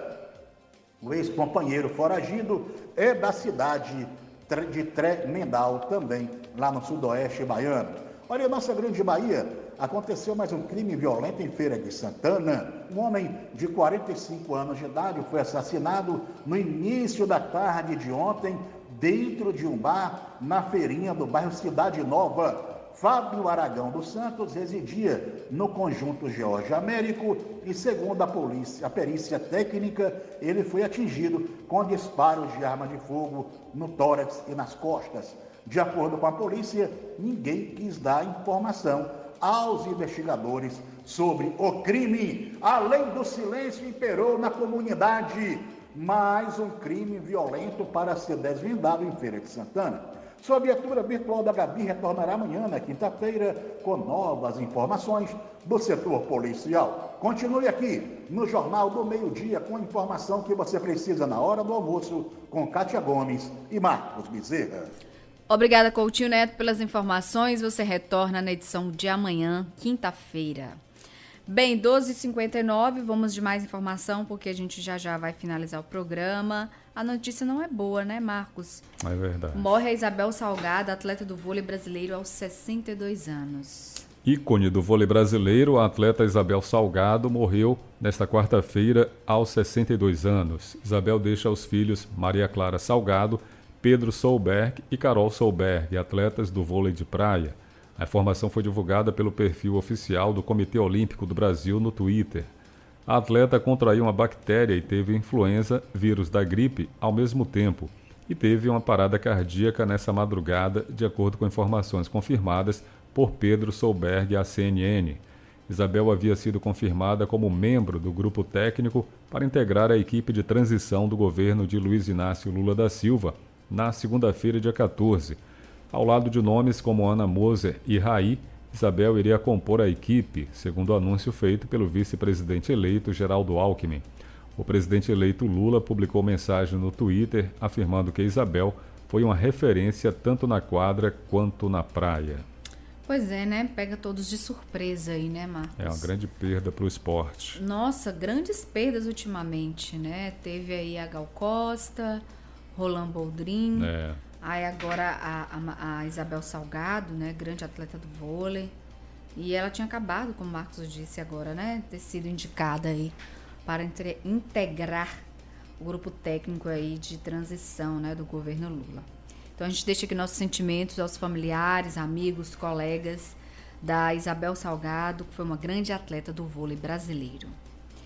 O ex-companheiro foragido é da cidade de Tremendal, também lá no sudoeste baiano. Olha, nossa grande Bahia, aconteceu mais um crime violento em Feira de Santana. Um homem de 45 anos de idade foi assassinado no início da tarde de ontem, dentro de um bar na feirinha do bairro Cidade Nova. Fábio Aragão dos Santos residia no conjunto George Américo e, segundo a perícia técnica, ele foi atingido com disparos de arma de fogo no tórax e nas costas. De acordo com a polícia, ninguém quis dar informação aos investigadores sobre o crime. Além do silêncio, imperou na comunidade mais um crime violento para ser desvendado em Feira de Santana. Sua viatura virtual da Gabi retornará amanhã, na quinta-feira, com novas informações do setor policial. Continue aqui no Jornal do Meio-Dia com a informação que você precisa na hora do almoço, com Kátia Gomes e Marcos Bezerra. Obrigada, Coutinho Neto, pelas informações. Você retorna na edição de amanhã, quinta-feira. Bem, 12h59, vamos de mais informação, porque a gente já vai finalizar o programa. A notícia não é boa, né, Marcos? É verdade. Morre a Isabel Salgado, atleta do vôlei brasileiro, aos 62 anos. Ícone do vôlei brasileiro, a atleta Isabel Salgado morreu nesta quarta-feira, aos 62 anos. Isabel deixa os filhos Maria Clara Salgado, Pedro Solberg e Carol Solberg, atletas do vôlei de praia. A informação foi divulgada pelo perfil oficial do Comitê Olímpico do Brasil no Twitter. A atleta contraiu uma bactéria e teve influenza, vírus da gripe, ao mesmo tempo, e teve uma parada cardíaca nessa madrugada, de acordo com informações confirmadas por Pedro Solberg à CNN. Isabel havia sido confirmada como membro do grupo técnico para integrar a equipe de transição do governo de Luiz Inácio Lula da Silva na segunda-feira, dia 14. Ao lado de nomes como Ana Moser e Raí, Isabel iria compor a equipe, segundo o anúncio feito pelo vice-presidente eleito Geraldo Alckmin. O presidente eleito Lula publicou mensagem no Twitter afirmando que Isabel foi uma referência tanto na quadra quanto na praia. Pois é, né? Pega todos de surpresa aí, né, Marcos? É uma grande perda para o esporte. Nossa, grandes perdas ultimamente, né? Teve aí a Gal Costa, Roland Boldrin, aí agora a Isabel Salgado, né? Grande atleta do vôlei. E ela tinha acabado, como o Marcos disse agora, né? Ter sido indicada aí para integrar o grupo técnico aí de transição, né? Do governo Lula. Então a gente deixa aqui nossos sentimentos aos familiares, amigos, colegas da Isabel Salgado, que foi uma grande atleta do vôlei brasileiro.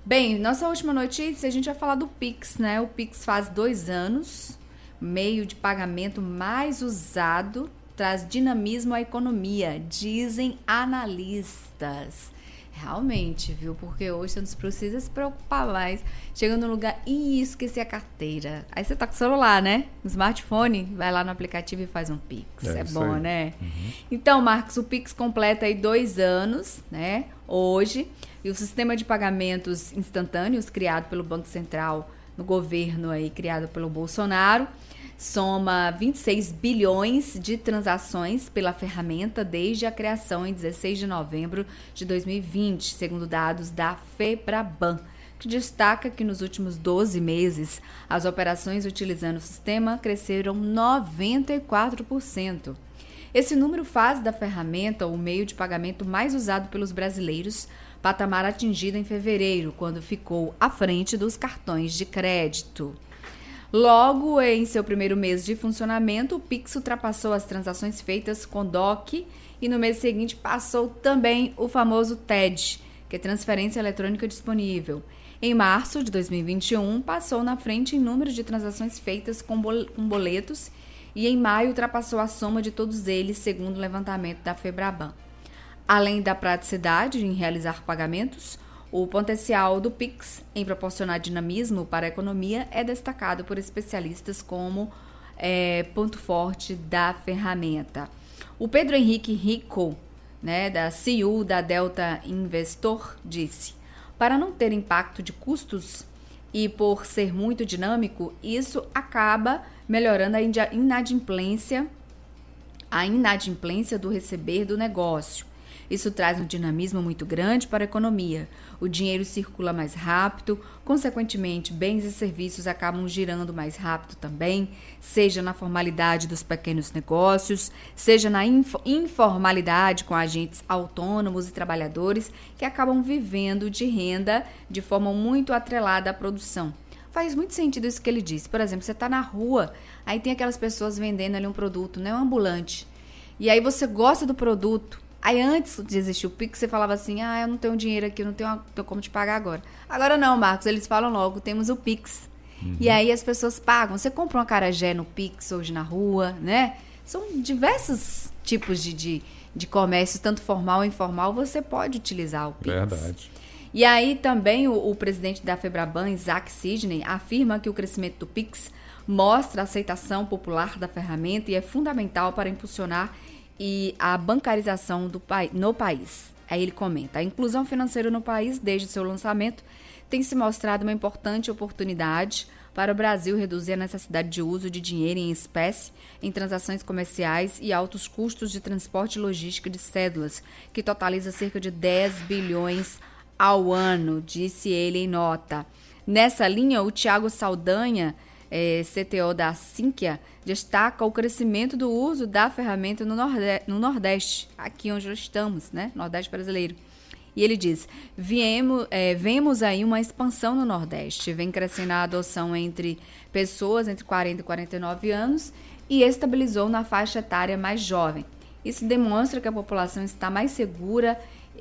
Bem, nossa última notícia, a gente vai falar do Pix, né? O Pix faz 2 anos, meio de pagamento mais usado, traz dinamismo à economia, dizem analistas. Realmente, viu? Porque hoje você não precisa se preocupar mais. Chega no lugar e esquecer a carteira. Aí você tá com o celular, né? O smartphone, vai lá no aplicativo e faz um Pix. É bom, aí, né? Uhum. Então, Marcos, o Pix completa aí 2 anos, né? Hoje. E o sistema de pagamentos instantâneos criado pelo Banco Central no governo aí, criado pelo Bolsonaro, soma 26 bilhões de transações pela ferramenta desde a criação em 16 de novembro de 2020, segundo dados da FEBRABAN, que destaca que nos últimos 12 meses as operações utilizando o sistema cresceram 94%. Esse número faz da ferramenta o meio de pagamento mais usado pelos brasileiros, patamar atingido em fevereiro, quando ficou à frente dos cartões de crédito. Logo, em seu primeiro mês de funcionamento, o Pix ultrapassou as transações feitas com DOC e no mês seguinte passou também o famoso TED, que é Transferência Eletrônica Disponível. Em março de 2021, passou na frente em número de transações feitas com boletos e em maio ultrapassou a soma de todos eles, segundo o levantamento da FEBRABAN. Além da praticidade em realizar pagamentos, o potencial do Pix em proporcionar dinamismo para a economia é destacado por especialistas como ponto forte da ferramenta. O Pedro Henrique Rico, né, da CEO da Delta Investor, disse: para não ter impacto de custos e por ser muito dinâmico, isso acaba melhorando a inadimplência do receber do negócio. Isso traz um dinamismo muito grande para a economia. O dinheiro circula mais rápido, consequentemente, bens e serviços acabam girando mais rápido também, seja na formalidade dos pequenos negócios, seja na informalidade com agentes autônomos e trabalhadores que acabam vivendo de renda de forma muito atrelada à produção. Faz muito sentido isso que ele disse. Por exemplo, você está na rua, aí tem aquelas pessoas vendendo ali um produto, né, um ambulante, e aí você gosta do produto. Aí antes de existir o Pix, você falava assim, eu não tenho dinheiro aqui, eu não tenho como te pagar agora. Agora não, Marcos, eles falam logo, temos o Pix. Uhum. E aí as pessoas pagam. Você compra um acarajé no Pix hoje na rua, né? São diversos tipos de comércio, tanto formal ou informal, você pode utilizar o Pix. Verdade. E aí também o presidente da FEBRABAN, Isaac Sidney, afirma que o crescimento do Pix mostra a aceitação popular da ferramenta e é fundamental para impulsionar a bancarização no país. Aí ele comenta: a inclusão financeira no país, desde seu lançamento, tem se mostrado uma importante oportunidade para o Brasil reduzir a necessidade de uso de dinheiro em espécie em transações comerciais e altos custos de transporte e logística de cédulas, que totaliza cerca de 10 bilhões ao ano, disse ele em nota. Nessa linha, o Tiago Saldanha, CTO da Sinqia, destaca o crescimento do uso da ferramenta no Nordeste, aqui onde nós estamos, né? Nordeste brasileiro. E ele diz: vemos aí uma expansão no Nordeste, vem crescendo a adoção entre pessoas entre 40 e 49 anos e estabilizou na faixa etária mais jovem. Isso demonstra que a população está mais segura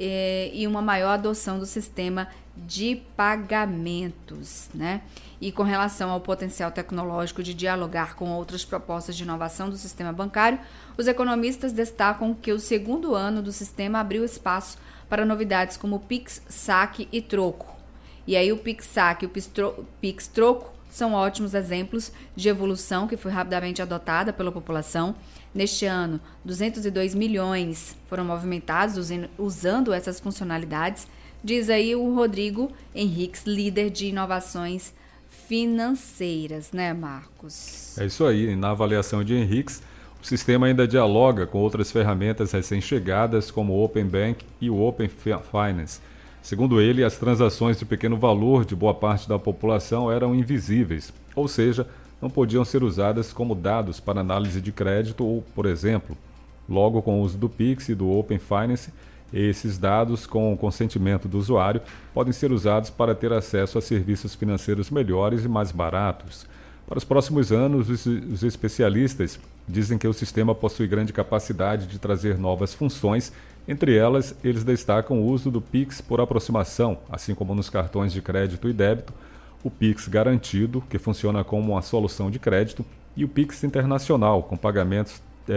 e uma maior adoção do sistema de pagamentos, né? E com relação ao potencial tecnológico de dialogar com outras propostas de inovação do sistema bancário, os economistas destacam que o segundo ano do sistema abriu espaço para novidades como Pix, Saque e Troco. E aí o Pix Saque e o Pix Troco são ótimos exemplos de evolução que foi rapidamente adotada pela população. Neste ano, 202 milhões foram movimentados usando essas funcionalidades, diz aí o Rodrigo Henriques, líder de inovações financeiras, né, Marcos? É isso aí. Na avaliação de Henriques, o sistema ainda dialoga com outras ferramentas recém-chegadas, como o Open Bank e o Open Finance. Segundo ele, as transações de pequeno valor de boa parte da população eram invisíveis, ou seja, não podiam ser usadas como dados para análise de crédito ou, por exemplo, logo com o uso do Pix e do Open Finance, esses dados, com o consentimento do usuário, podem ser usados para ter acesso a serviços financeiros melhores e mais baratos. Para os próximos anos, os especialistas dizem que o sistema possui grande capacidade de trazer novas funções Entre elas, eles destacam o uso do Pix por aproximação, assim como nos cartões de crédito e débito, o Pix garantido, que funciona como uma solução de crédito, e o Pix internacional, com pagamentos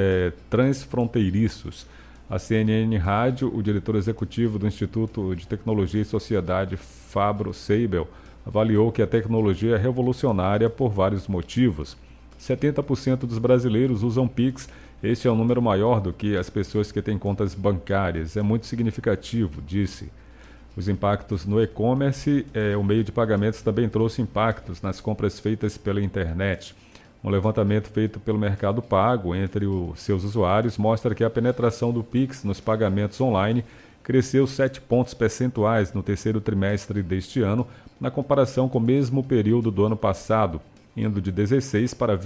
transfronteiriços. A CNN Rádio, o diretor executivo do Instituto de Tecnologia e Sociedade, Fabro Seibel, avaliou que a tecnologia é revolucionária por vários motivos. 70% dos brasileiros usam Pix. Este é um número maior do que as pessoas que têm contas bancárias. É muito significativo, disse. Os impactos no e-commerce, o meio de pagamentos também trouxe impactos nas compras feitas pela internet. Um levantamento feito pelo Mercado Pago entre os seus usuários mostra que a penetração do Pix nos pagamentos online cresceu 7 pontos percentuais no terceiro trimestre deste ano, na comparação com o mesmo período do ano passado, indo de 16% para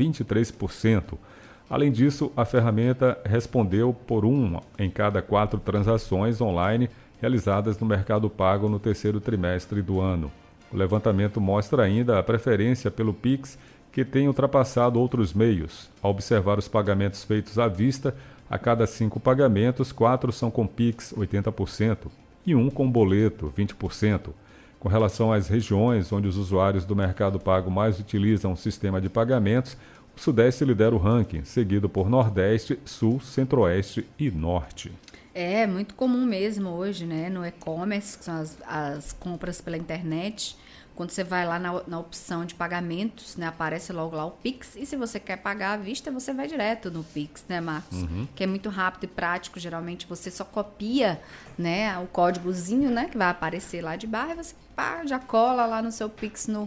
23%. Além disso, a ferramenta respondeu por 1 em cada 4 transações online realizadas no Mercado Pago no terceiro trimestre do ano. O levantamento mostra ainda a preferência pelo Pix, que tem ultrapassado outros meios. Ao observar os pagamentos feitos à vista, a cada 5 pagamentos, 4 são com Pix, 80%, e 1 com boleto, 20%. Com relação às regiões onde os usuários do Mercado Pago mais utilizam o sistema de pagamentos, o Sudeste lidera o ranking, seguido por Nordeste, Sul, Centro-Oeste e Norte. É muito comum mesmo hoje, né? No e-commerce, que são as compras pela internet. Quando você vai lá na opção de pagamentos, né, aparece logo lá o Pix. E se você quer pagar à vista, você vai direto no Pix, né, Marcos? Que é muito rápido e prático. Geralmente você só copia, né, o códigozinho, né, que vai aparecer lá de barra. E você já cola lá no seu Pix no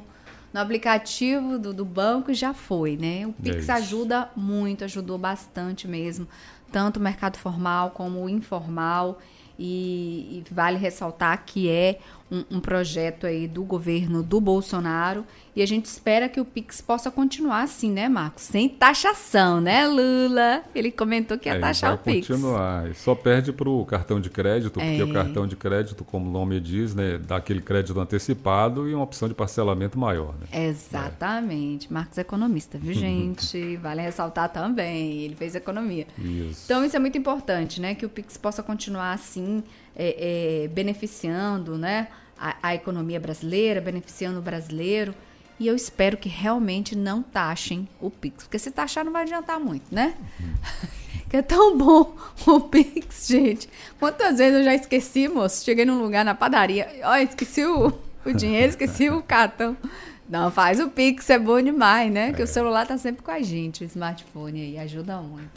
aplicativo do banco e já foi, né? O Pix ajuda muito, ajudou bastante mesmo. Tanto o mercado formal como o informal. E vale ressaltar que é um projeto aí do governo do Bolsonaro e a gente espera que o Pix possa continuar assim, né, Marcos? Sem taxação, né, Lula? Ele comentou que ia taxar o Pix. Vai continuar. E só perde para o cartão de crédito, porque o cartão de crédito, como o nome diz, né, dá aquele crédito antecipado e uma opção de parcelamento maior. Né? Exatamente. Marcos é economista, viu, gente? Vale ressaltar também. Ele fez economia. Isso. Então, isso é muito importante, né? Que o Pix possa continuar assim, beneficiando, né, a economia brasileira, beneficiando o brasileiro. E eu espero que realmente não taxem o Pix. Porque se taxar não vai adiantar muito, né? Que é tão bom o Pix, gente. Quantas vezes eu já esqueci, moço? Cheguei num lugar na padaria. Ó, esqueci o dinheiro, esqueci o cartão. Não, faz o Pix, é bom demais, né? Porque o celular tá sempre com a gente, o smartphone aí, ajuda muito.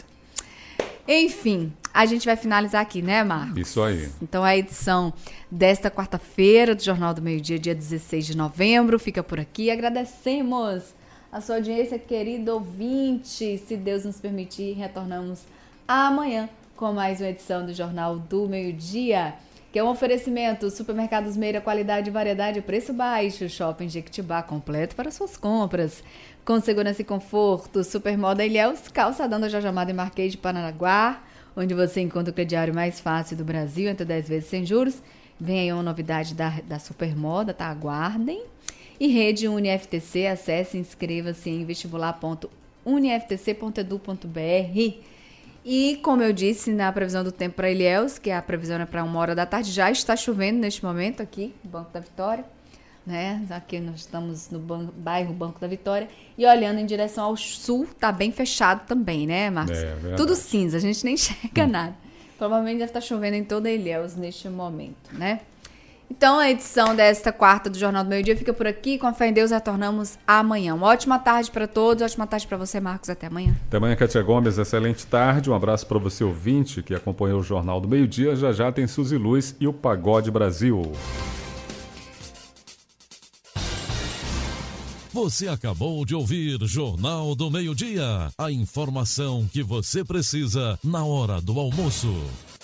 Enfim, a gente vai finalizar aqui, né, Marcos? Isso aí. Então, a edição desta quarta-feira do Jornal do Meio-Dia, dia 16 de novembro, fica por aqui. Agradecemos a sua audiência, querido ouvinte. Se Deus nos permitir, retornamos amanhã com mais uma edição do Jornal do Meio-Dia, que é um oferecimento: Supermercados Meira, qualidade, variedade, preço baixo. Shopping Jequitibá, completo para suas compras. Com segurança e conforto, Supermoda Ilhéus, calçadão da Jorge Amado e Marquês de Paranaguá, onde você encontra o crediário mais fácil do Brasil, entre 10 vezes sem juros. Vem aí uma novidade da Supermoda, tá? Aguardem. E Rede UniFTC, acesse e inscreva-se em vestibular.uniftc.edu.br. E, como eu disse, na previsão do tempo para Ilhéus, que a previsão é para 1h da tarde, já está chovendo neste momento aqui, no Banco da Vitória. Né? Aqui nós estamos no bairro Banco da Vitória e olhando em direção ao sul, tá bem fechado também, né, Marcos? Tudo cinza, a gente nem enxerga nada. Provavelmente deve estar chovendo em toda Ilhéus neste momento, né? Então, a edição desta quarta do Jornal do Meio-Dia fica por aqui. Com fé em Deus, retornamos amanhã. Uma ótima tarde para todos, ótima tarde para você, Marcos. Até amanhã. Até amanhã, Kátia Gomes. Excelente tarde. Um abraço para você, ouvinte, que acompanhou o Jornal do Meio-Dia. Já já tem Suzy Luz e o Pagode Brasil. Você acabou de ouvir Jornal do Meio-Dia. A informação que você precisa na hora do almoço.